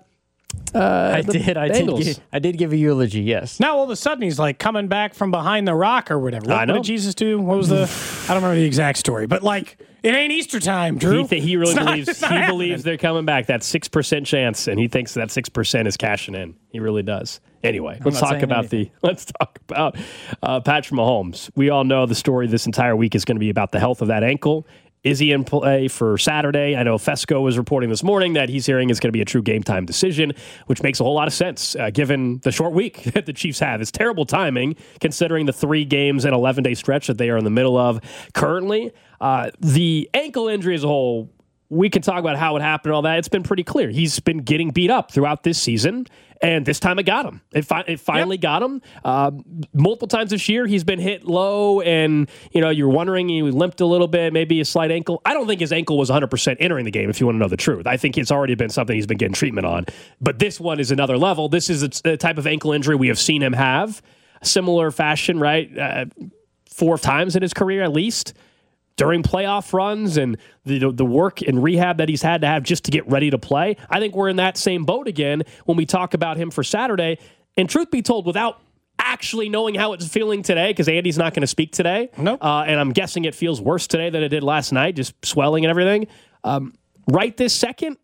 I did. I did. Bengals. Give, I did give a eulogy. Yes. Now all of a sudden he's like coming back from behind the rock or whatever. What, I know. what did Jesus do? What was the? I don't remember the exact story, but like it ain't Easter time, Drew. He, th- he really It's not- believes it's he not believes happening. they're coming back. That six percent chance, and he thinks that six percent is cashing in. He really does. Anyway, let's not talk saying about the let's talk about uh, Patrick Mahomes. We all know the story this entire week is going to be about the health of that ankle. Is he in play for Saturday? I know Fesco was reporting this morning that he's hearing it's going to be a true game time decision, which makes a whole lot of sense uh, given the short week that the Chiefs have. It's terrible timing considering the three games and eleven day stretch that they are in the middle of currently. Uh, the ankle injury as a whole, we can talk about how it happened and all that. It's been pretty clear. He's been getting beat up throughout this season, and this time it got him. It, fi- it finally Yep. got him. Uh, multiple times this year, he's been hit low, and you know you're wondering he limped a little bit, maybe a slight ankle. I don't think his ankle was one hundred percent entering the game. If you want to know the truth, I think it's already been something he's been getting treatment on. But this one is another level. This is a, a type of ankle injury we have seen him have, similar fashion, right? Uh, four times in his career at least. During playoff runs and the the work and rehab that he's had to have just to get ready to play. I think we're in that same boat again when we talk about him for Saturday. And truth be told, without actually knowing how it's feeling today, because Andy's not going to speak today. Nope. Uh, and I'm guessing it feels worse today than it did last night, just swelling and everything. Um, right this second,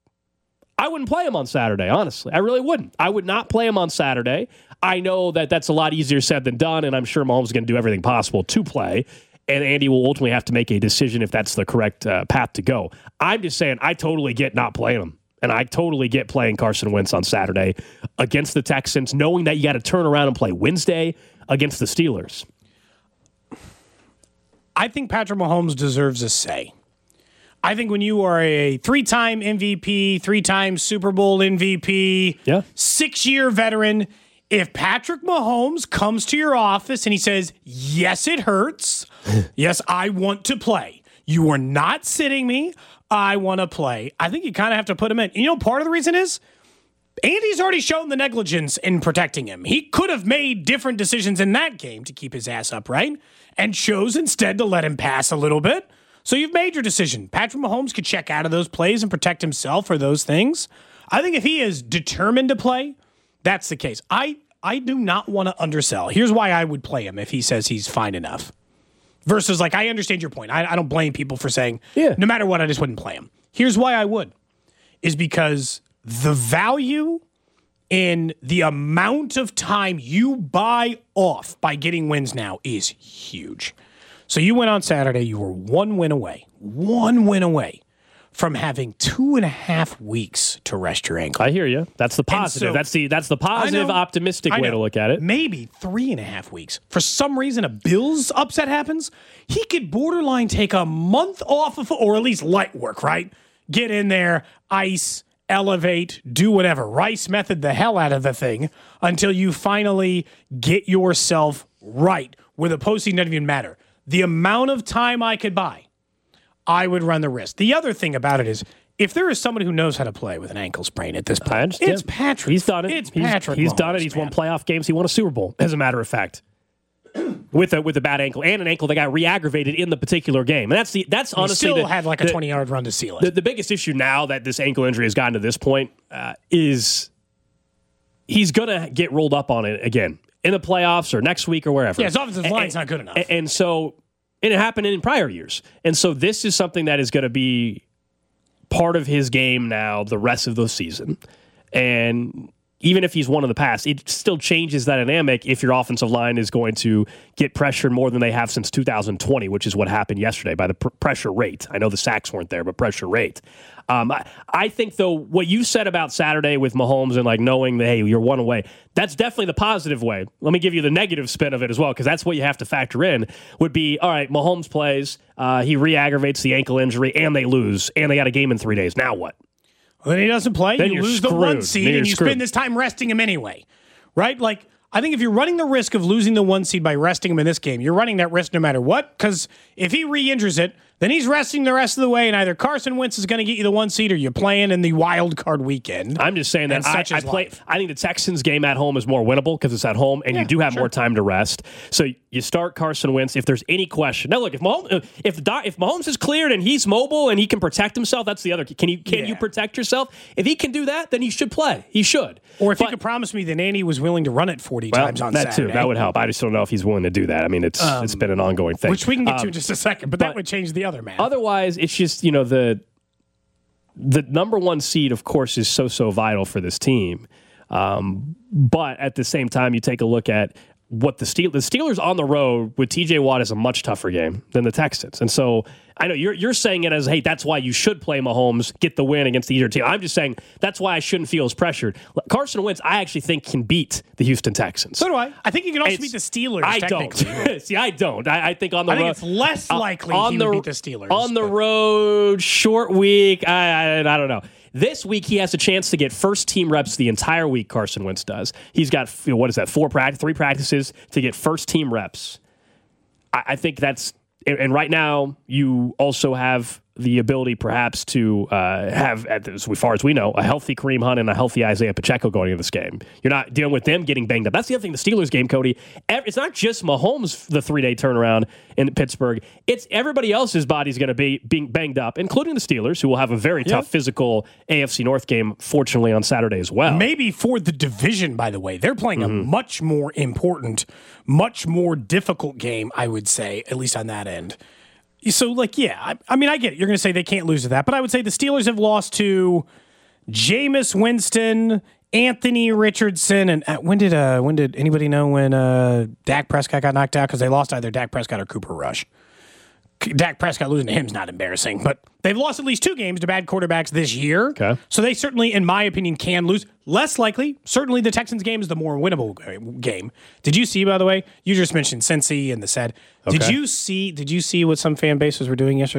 I wouldn't play him on Saturday, honestly. I really wouldn't. I would not play him on Saturday. I know that that's a lot easier said than done, and I'm sure Mahomes is going to do everything possible to play. And Andy will ultimately have to make a decision if that's the correct uh, path to go. I'm just saying I totally get not playing him. And I totally get playing Carson Wentz on Saturday against the Texans, knowing that you got to turn around and play Wednesday against the Steelers. I think Patrick Mahomes deserves a say. I think when you are a three-time M V P, three-time Super Bowl M V P, Yeah. six-year veteran, if Patrick Mahomes comes to your office and he says, yes, it hurts. Yes, I want to play. You are not sitting me. I want to play. I think you kind of have to put him in. You know, part of the reason is Andy's already shown the negligence in protecting him. He could have made different decisions in that game to keep his ass upright and chose instead to let him pass a little bit. So you've made your decision. Patrick Mahomes could check out of those plays and protect himself for those things. I think if he is determined to play, that's the case. I, I do not want to undersell. Here's why I would play him if he says he's fine enough. Versus, like, I understand your point. I, I don't blame people for saying, Yeah. no matter what, I just wouldn't play him. Here's why I would. Is because the value in the amount of time you buy off by getting wins now is huge. So you went on Saturday, you were one win away, one win away from having two and a half weeks to rest your ankle. I hear you. That's the positive. so- that's the that's the positive, I know. optimistic I way know. to look at it. Maybe three and a half weeks. For some reason, a Bills upset happens. He could borderline take a month off of, or at least light work, right? Get in there, ice, elevate, do whatever. Rice method the hell out of the thing until you finally get yourself right where the postseason doesn't even matter. The amount of time I could buy, I would run the risk. The other thing about it is, if there is someone who knows how to play with an ankle sprain at this point, I understand. it's Patrick. He's done it. It's he's, Patrick. He's done it. Mahomes, He's man. won playoff games. He won a Super Bowl, as a matter of fact, with a with a bad ankle and an ankle that got re-aggravated in the particular game. And that's the that's He honestly still the, had like a the- twenty-yard run to seal it. The, the biggest issue now that this ankle injury has gotten to this point uh, is he's going to get rolled up on it again in the playoffs or next week or wherever. Yeah, his offensive And- line's not good enough. And, and so, and it happened in prior years. And so this is something that is going to be part of his game now the rest of the season. And even if he's won in the past, it still changes that dynamic if your offensive line is going to get pressured more than they have since two thousand twenty, which is what happened yesterday by the pr- pressure rate. I know the sacks weren't there, but pressure rate. Um, I, I think, though, what you said about Saturday with Mahomes and like knowing that, hey, you're one away, that's definitely the positive way. Let me give you the negative spin of it as well, because that's what you have to factor in, would be, all right, Mahomes plays, uh, he re-aggravates the ankle injury, and they lose, and they got a game in three days. Now what? When he doesn't play, Then you you're lose the screwed. one seed Then you're and you screwed. spend this time resting him anyway. Right? Like, I think if you're running the risk of losing the one seed by resting him in this game, you're running that risk no matter what. Because if he re-injures it, then he's resting the rest of the way, and either Carson Wentz is going to get you the one seed or you're playing in the wild card weekend. I'm just saying that And I, such I is play. life. I think the Texans game at home is more winnable because it's at home and Yeah, you do have sure. more time to rest. So you start Carson Wentz if there's any question. Now look, if Mahomes, if the, if Mahomes is cleared and he's mobile and he can protect himself, that's the other. Can you can Yeah. you protect yourself? If he can do that, then he should play. He should. Or if But- you could promise me that Andy was willing to run it forty well, times on that Saturday. too, that would help. I just don't know if he's willing to do that. I mean, it's it's been an ongoing thing, Which we can get to Um, in just a second, but, that but would change the other man. Otherwise, it's just, you know, the the number one seed, of course, is so, so vital for this team. Um, but at the same time, you take a look at what the Steelers, the Steelers on the road with T J Watt is a much tougher game than the Texans. And so I know you're you're saying it as, hey, that's why you should play Mahomes, get the win against the easier team. I'm just saying that's why I shouldn't feel as pressured. Carson Wentz, I actually think, can beat the Houston Texans. So do I. I think you can also It's- beat the Steelers, I technically. don't. See, I don't. I, I think on the I think road, it's less uh, likely on he the, would beat the Steelers. On the but- road, short week. I, I I don't know. This week he has a chance to get first team reps the entire week. Carson Wentz does. He's got, what is that? Four practice, three practices to get first team reps. I, I think that's. And and right now, you also have the ability, perhaps, to uh, have, as far as we know, a healthy Kareem Hunt and a healthy Isaiah Pacheco going into this game. You're not dealing with them getting banged up. That's the other thing. The Steelers game, Cody. ev- It's not just Mahomes the three day turnaround in Pittsburgh. It's everybody else's body's going to be being banged up, including the Steelers, who will have a very tough physical A F C North game, fortunately, on Saturday as well. Maybe for the division, by the way. They're playing Mm-hmm. a much more important, much more difficult game, I would say, at least on that end. So, like, yeah, I, I mean, I get it. You're going to say they can't lose to that, but I would say the Steelers have lost to Jameis Winston, Anthony Richardson, and uh, when did uh, when did anybody know when uh, Dak Prescott got knocked out? Because they lost either Dak Prescott or Cooper Rush. Dak Prescott losing to him is not embarrassing, but they've lost at least two games to bad quarterbacks this year. Okay. So they certainly, in my opinion, can lose. Less likely, certainly the Texans game is the more winnable game. Did you see, by the way, you just mentioned Cincy and the said. Did Okay. you see Did you see what some fan bases were doing yesterday?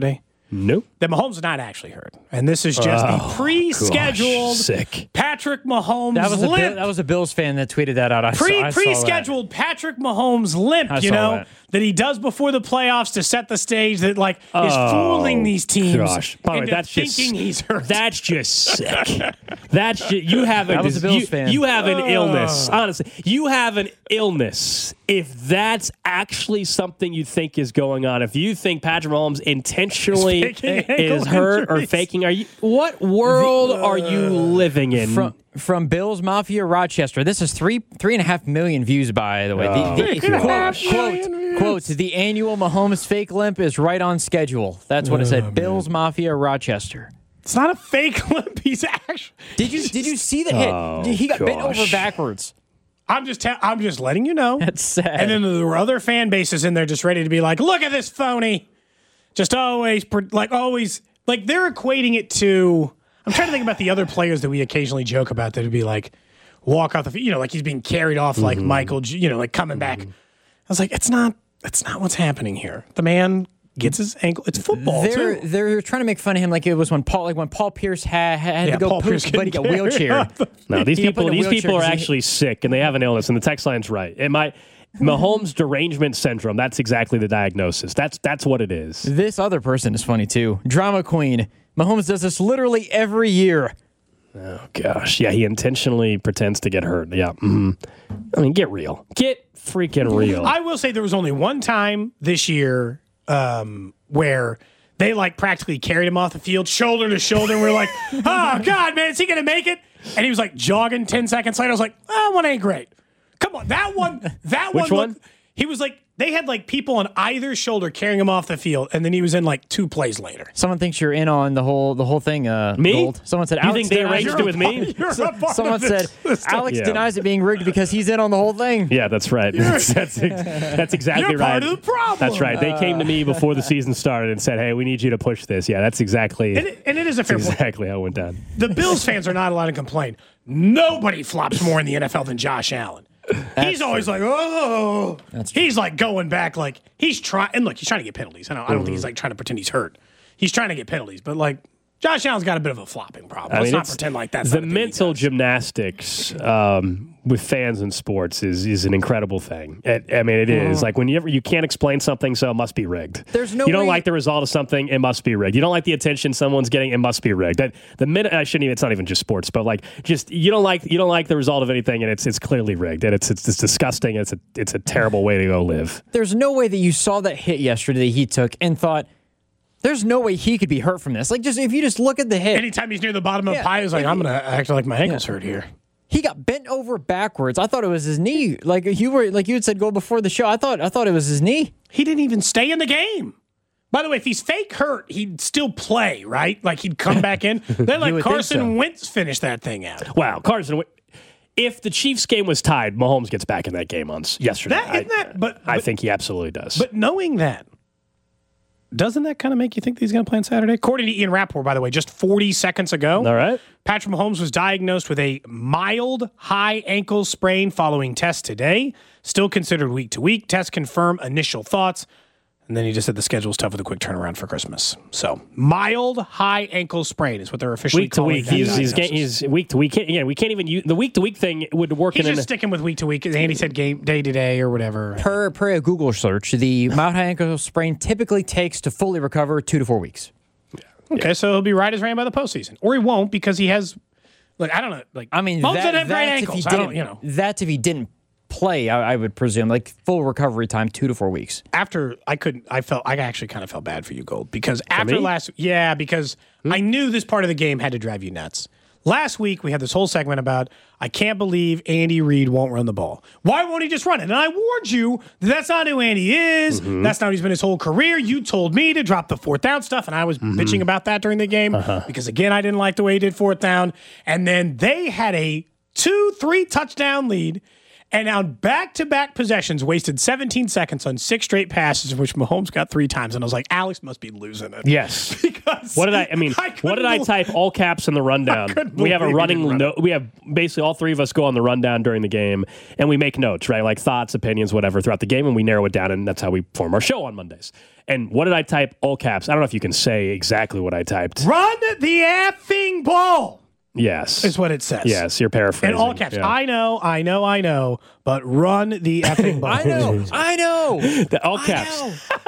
Nope. That Mahomes is not actually hurt. And this is just Oh, the pre-scheduled gosh, sick. Patrick Mahomes That was a limp. Bill, that was a Bills fan that tweeted that out. I Pre saw, I saw pre-scheduled Patrick Mahomes limp, I you saw know, that. that he does before the playoffs to set the stage that like is Oh, fooling these teams gosh. By the way, into that's thinking just, he's hurt. That's just sick. That's just, you have a, That was a Bills you, fan. you have an Oh. illness. Honestly, you have an illness. If that's actually something you think is going on, if you think Patrick Mahomes intentionally Is faking ankle is hurt or injuries. faking, are you? What world are you living in? From from Bills Mafia Rochester. This is three three and a half million views, by the way. Oh, the, the, gosh. quote, quote, the annual Mahomes fake limp is right on schedule. That's what it said. Bills Mafia Rochester. It's not a fake limp. He's actually. Did you did you see the hit? Oh, he got bent gosh. over backwards. I'm just. Ta- I'm just letting you know. That's sad. And then there were other fan bases in there just ready to be like, look at this phony. Just always, per- like, always, like, they're equating it to. I'm trying to think about the other players that we occasionally joke about that would be like, walk off the field, you know, like he's being carried off like Mm-hmm. Michael, J- you know, like coming back. I was like, it's not, that's not what's happening here. The man gets his ankle. It's football, They're too. they're trying to make fun of him like it was when Paul like when Paul Pierce had had Yeah, to go Paul poop, Pierce but he got getting carried wheelchaired. off the- No, these He got put people, in a these wheelchair people are 'cause he- actually sick, and they have an illness. And the text line's right. It might Mahomes derangement syndrome. That's exactly the diagnosis. That's that's what it is. This other person is funny too. Drama queen. Mahomes does this literally every year. Oh gosh, yeah, he intentionally pretends to get hurt. Yeah, mhm. I mean, get real, get freaking real. I will say there was only one time this year um, where they like practically carried him off the field, shoulder to shoulder. And we're like, oh, God, man, is he going to make it? And he was like jogging ten seconds later. I was like, that one ain't great. Come on, that one, that Which one. one? Looked, he was like, they had like people on either shoulder carrying him off the field, and then he was in like two plays later. Someone thinks you're in on the whole the whole thing. Uh, Me? Gold. Someone said You Alex think they denies arranged it. it with me? You're a part Someone of this said system. Alex Yeah. denies it being rigged because he's in on the whole thing. Yeah, that's right. That's, that's, that's exactly You're right. part of the problem. That's right. They came to me before the season started and said, "Hey, we need you to push this." Yeah, that's exactly And it, and it is a fair point. exactly how it went down. The Bills fans are not allowed to complain. Nobody flops more in the N F L than Josh Allen. He's always like, oh, he's like going back, like he's trying. And look, he's trying to get penalties. I don't, I don't think he's like trying to pretend he's hurt. He's trying to get penalties, but like Josh Allen's got a bit of a flopping problem. Let's not it's- pretend like that's the not a thing he mental does. gymnastics um, with fans in sports is is an incredible thing. It, I mean, it is like when you ever you can't explain something, so it must be rigged. There's no you don't way- like the result of something, it must be rigged. You don't like the attention someone's getting, it must be rigged. That, the minute I shouldn't even. It's not even just sports, but like just you don't like you don't like the result of anything, and it's it's clearly rigged, and it's it's, it's disgusting. It's a it's a terrible way to go live. There's no way that you saw that hit yesterday that he took and thought, there's no way he could be hurt from this. Like, just if you just look at the hit, Anytime he's near the bottom of Yeah. the pie, he's like, I'm going to act like my ankle's hurt here. he got bent over backwards. I thought it was his knee. Like you were, like you had said, go before the show. I thought, I thought it was his knee. He didn't even stay in the game. By the way, if he's fake hurt, he'd still play, right? Like he'd come back in. Then like would think Carson so. Wentz finished that thing out. Wow, Carson. If the Chiefs game was tied, Mahomes gets back in that game on s- yesterday. That, isn't that, but, I, I but, think he absolutely does. but knowing that, doesn't that kind of make you think that he's going to play on Saturday? According to Ian Rappaport, by the way, just forty seconds ago, all right. Patrick Mahomes was diagnosed with a mild high ankle sprain following tests today. Still considered week to week. Tests confirm initial thoughts. And then he just said the schedule's tough with a quick turnaround for Christmas. So mild high ankle sprain is what they're officially Week to calling week, that he's he's, diagnosis. he's week to week. Yeah, we can't even use the week to week thing would work He's in. just an, sticking with week to week. As Andy said, game day to day or whatever. Per per a Google search, the mild high ankle sprain typically takes to fully recover two to four weeks. Okay, so he'll be right as rain by the postseason, or he won't because he has. Like I don't know. Like I mean, Mahomes that, doesn't have great that's if he ankles. I didn't, don't. You know. that's if he didn't play. I, I would presume like full recovery time, two to four weeks. After I couldn't, I felt I actually kind of felt bad for you, Gold, because after me? last, yeah, because I knew this part of the game had to drive you nuts. Last week we had this whole segment about I can't believe Andy Reid won't run the ball. Why won't he just run it? And I warned you that that's not who Andy is. That's not who he's been his whole career. You told me to drop the fourth down stuff, and I was bitching about that during the game because again I didn't like the way he did fourth down. And then they had a two, three touchdown lead. And on back-to-back possessions, wasted seventeen seconds on six straight passes, of which Mahomes got three times. And I was like, Alex must be losing it. yes, because What did I? I mean, I what did I believe- type? All caps in the rundown. We have a believe you running. didn't run No, we have basically all three of us go on the rundown during the game, and we make notes, right? Like thoughts, opinions, whatever, throughout the game, and we narrow it down, and that's how we form our show on Mondays. And what did I type? All caps. I don't know if you can say exactly what I typed. Run the effing ball. Yes, Is what it says. yes, you're paraphrasing. In all caps. Yeah. I know, I know, I know, but run the effing ball. I know. I know. The all caps.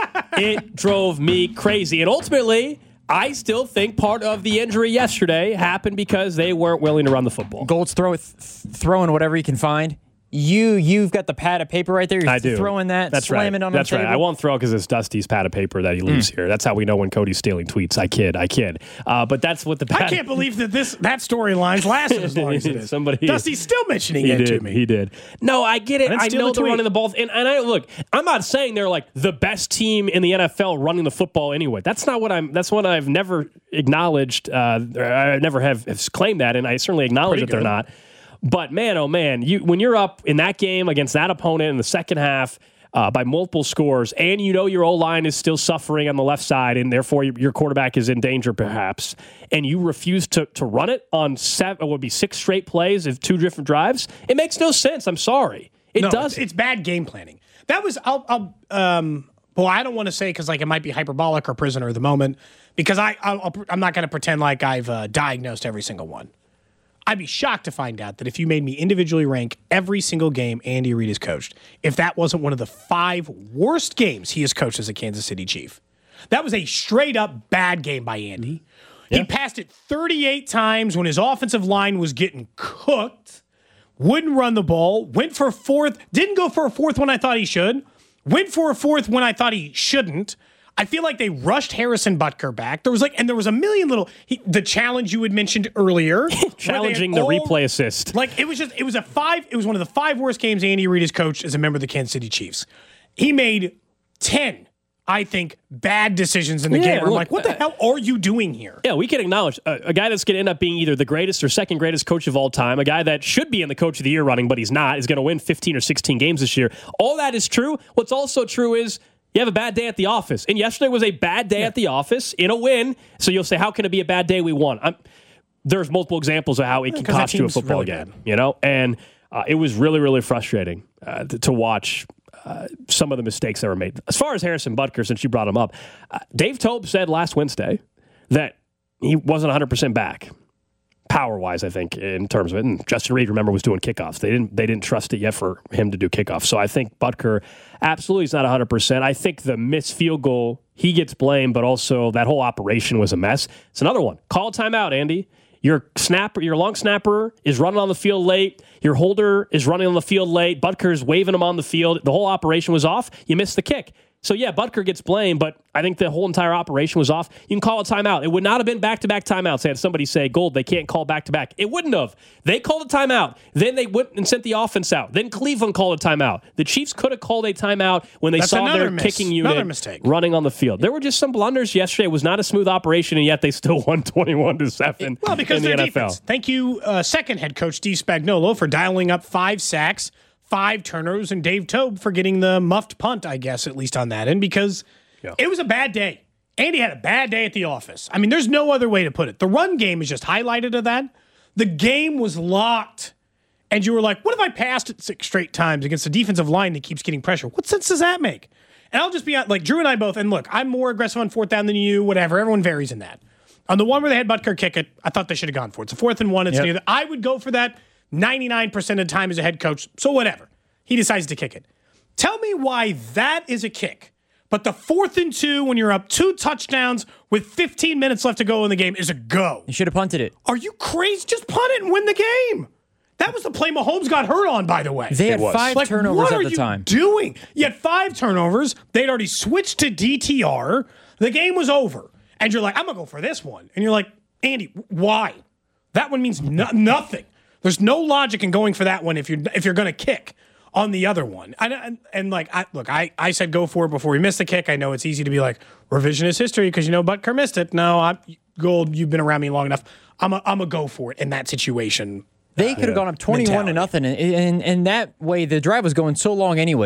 It drove me crazy. And ultimately, I still think part of the injury yesterday happened because they weren't willing to run the football. Gold's throw, th- throwing whatever you can find. You, you've got the pad of paper right there. You're I do. throwing that, That's slamming right. on That's the right. table. I won't throw because it's Dusty's pad of paper that he leaves Mm. here. That's how we know when Cody's stealing tweets. I kid. I kid. Uh, but that's what the pad I can't believe that this that storyline's lasted as long as it is. Somebody- Dusty's still mentioning He it did. to me. He did. No, I get it. I didn't I steal know the they're tweet. running the ball. And, and I look, I'm not saying they're like the best team in the N F L running the football anyway. That's not what I'm. That's what I've never acknowledged. Uh, I never have, have claimed that, and I certainly acknowledge Pretty that they're good. not. But man, oh man, you when you're up in that game against that opponent in the second half uh, by multiple scores, and you know your O-line is still suffering on the left side, and therefore your, your quarterback is in danger perhaps, and you refuse to to run it on seven, it would be six straight plays of two different drives, it makes no sense. I'm sorry. It no, does. It's, it's bad game planning. That was, I'll, I'll um, well, I don't want to say because like it might be hyperbolic or prisoner of the moment because I, I'll, I'm not going to pretend like I've uh, diagnosed every single one. I'd be shocked to find out that if you made me individually rank every single game Andy Reid has coached, if that wasn't one of the five worst games he has coached as a Kansas City Chief. That was a straight up bad game by Andy. Yeah. He passed it thirty-eight times when his offensive line was getting cooked, wouldn't run the ball, went for a fourth, didn't go for a fourth when I thought he should, went for a fourth when I thought he shouldn't. I feel like they rushed Harrison Butker back. There was like, and there was a million little, he, the challenge you had mentioned earlier. Challenging where the they had all- replay assist. Like it was just, it was a five, it was one of the five worst games Andy Reid has coached as a member of the Kansas City Chiefs. He made ten, I think, bad decisions in the Yeah, game. Where I'm look, like, what the uh, hell are you doing here? Yeah, we can acknowledge a, a guy that's going to end up being either the greatest or second greatest coach of all time, a guy that should be in the coach of the year running, but he's not, is going to win fifteen or sixteen games this year. All that is true. What's also true is you have a bad day at the office. And yesterday was a bad day yeah. at the office in a win. So you'll say, how can it be a bad day? We won. I'm, there's multiple examples of how it can cost you a football really game, bad. you know? And uh, it was really, really frustrating uh, to, to watch uh, some of the mistakes that were made. As far as Harrison Butker, since you brought him up, uh, Dave Tope said last Wednesday that he wasn't one hundred percent back. Power-wise, I think, in terms of it. And Justin Reid, remember, was doing kickoffs. They didn't they didn't trust it yet for him to do kickoffs. So I think Butker absolutely is not one hundred percent. I think the missed field goal, he gets blamed, but also that whole operation was a mess. It's another one. Call a timeout, Andy. Your snapper, your long snapper is running on the field late. Your holder is running on the field late. Butker's waving him on the field. The whole operation was off. You missed the kick. So, yeah, Butker gets blamed, but I think the whole entire operation was off. You can call a timeout. It would not have been back-to-back timeouts had somebody say, Gold, they can't call back-to-back. It wouldn't have. They called a timeout. Then they went and sent the offense out. Then Cleveland called a timeout. The Chiefs could have called a timeout when they That's saw their miss. kicking Another unit mistake. running on the field. There were just some blunders yesterday. It was not a smooth operation, and yet they still won twenty-one to seven Well, because in the their N F L. defense. Thank you, uh, second head coach Steve Spagnuolo, for dialing up five sacks, five turnovers, and Dave Tobe for getting the muffed punt, I guess, at least on that end, because Yeah. it was a bad day. Andy had a bad day at the office. I mean, there's no other way to put it. The run game is just highlighted of that. The game was locked. And you were like, what if I passed it six straight times against a defensive line that keeps getting pressure? What sense does that make? And I'll just be like, Drew and I both, and look, I'm more aggressive on fourth down than you, whatever. Everyone varies in that. On the one where they had Butker kick it, I thought they should have gone for it. It's a fourth and one. It's Yep. near the, I would go for that ninety-nine percent of the time as a head coach. So whatever. He decides to kick it. Tell me why that is a kick. But the fourth and two, when you're up two touchdowns with fifteen minutes left to go in the game, is a go. You should have punted it. Are you crazy? Just punt it and win the game. That was the play Mahomes got hurt on, by the way. They had was. five Like, turnovers what at are the you time. doing? You had five turnovers. They'd already switched to D T R. The game was over. And you're like, I'm going to go for this one. And you're like, Andy, why? That one means no- nothing. There's no logic in going for that one if you're if you're going to kick on the other one. And, and, and like, I, look, I, I said go for it before we missed the kick. I know it's easy to be like, revisionist history because you know Butker missed it. No, I'm, Gold, you've been around me long enough. I'm a, I'm a go for it in that situation. They could have gone up twenty-one to mentality. nothing, and, and and that way the drive was going so long anyways.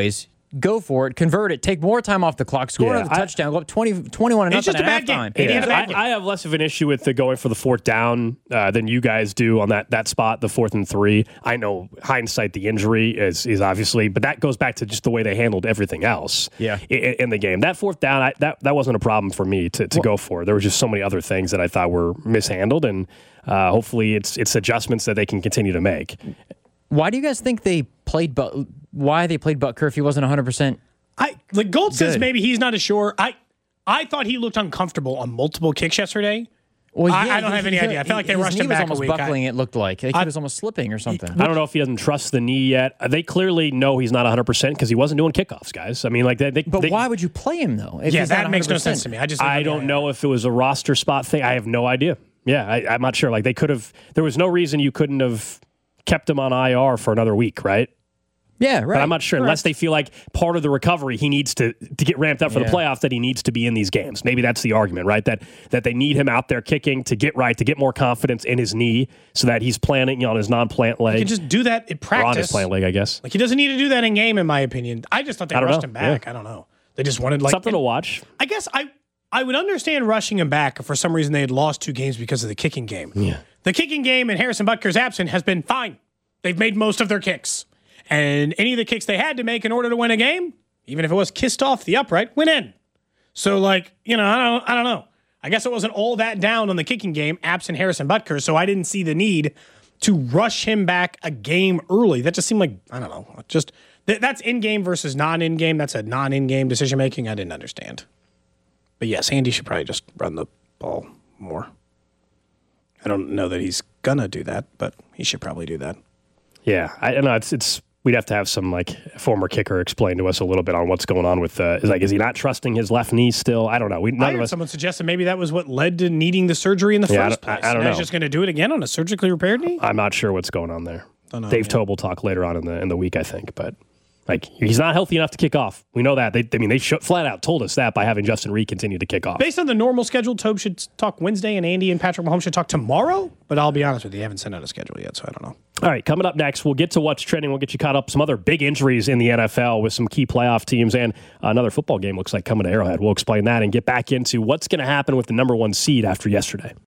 go for it, convert it, take more time off the clock, score Yeah, another I- touchdown, go up twenty, twenty-one and It's nothing just a at bad game. halftime. He had a bad I, game. I have less of an issue with the going for the fourth down uh, than you guys do on that that spot, the fourth and three. I know hindsight, the injury is is obviously, but that goes back to just the way they handled everything else. Yeah. in, in the game. That fourth down, I, that that wasn't a problem for me to, to well, go for. There were just so many other things that I thought were mishandled, and uh, hopefully it's it's adjustments that they can continue to make. Why do you guys think they played? But why they played Butker if he wasn't one hundred percent? I like Gold says Good. maybe he's not as sure. I I thought he looked uncomfortable on multiple kicks yesterday. Well, I- yeah, I don't have any he- idea. I felt like they his rushed knee him was back a almost week. buckling. I- it looked like like I- he was almost slipping or something. I don't know if he doesn't trust the knee yet. They clearly know he's not one hundred percent because he wasn't doing kickoffs, guys. I mean, like they. they But they, why would you play him though? If Yeah, he's not that makes no one hundred percent? sense to me. I just I don't know if it was a roster spot thing. I have no idea. Yeah, I, I'm not sure. Like they could have. There was no reason you couldn't have kept him on I R for another week, right? Yeah, right. But I'm not sure, unless Correct. they feel like part of the recovery, he needs to to get ramped up for Yeah. the playoffs, that he needs to be in these games. Maybe that's the argument, right? That that they need him out there kicking to get right, to get more confidence in his knee, so that he's planting on his non-plant leg. He can just do that in or on his practice. plant leg, I guess. Like he doesn't need to do that in game, in my opinion. I just thought they I don't rushed know. him back. Yeah. I don't know. They just wanted like Something to watch. I guess I I would understand rushing him back if for some reason they had lost two games because of the kicking game. Yeah. The kicking game in Harrison Butker's absence has been fine. They've made most of their kicks. And any of the kicks they had to make in order to win a game, even if it was kissed off the upright, went in. So like, you know, I don't I don't know. I guess it wasn't all that down on the kicking game, absent Harrison Butker, so I didn't see the need to rush him back a game early. That just seemed like, I don't know, just th- that's in-game versus non-in-game. That's a non-in-game decision-making I didn't understand. But yes, Andy should probably just run the ball more. I don't know that he's gonna do that, but he should probably do that. Yeah, I don't know. It's it's we'd have to have some like former kicker explain to us a little bit on what's going on with uh, is like is he not trusting his left knee still? I don't know. We none I of heard us. someone suggested maybe that was what led to needing the surgery in the Yeah, I first don't- I- place. I don't Now he's know. just going to do it again on a surgically repaired knee? I'm not sure what's going on there. Don't know, Dave yeah. Tobe will talk later on in the in the week, I think, but. Like, he's not healthy enough to kick off. We know that. They, I mean, they sh- flat out told us that by having Justin Reed continue to kick off. Based on the normal schedule, Tobe should talk Wednesday and Andy and Patrick Mahomes should talk tomorrow. But I'll be honest with you, they haven't sent out a schedule yet, so I don't know. All right, coming up next, we'll get to what's trending. We'll get you caught up some other big injuries in the N F L with some key playoff teams and another football game looks like coming to Arrowhead. We'll explain that and get back into what's going to happen with the number one seed after yesterday.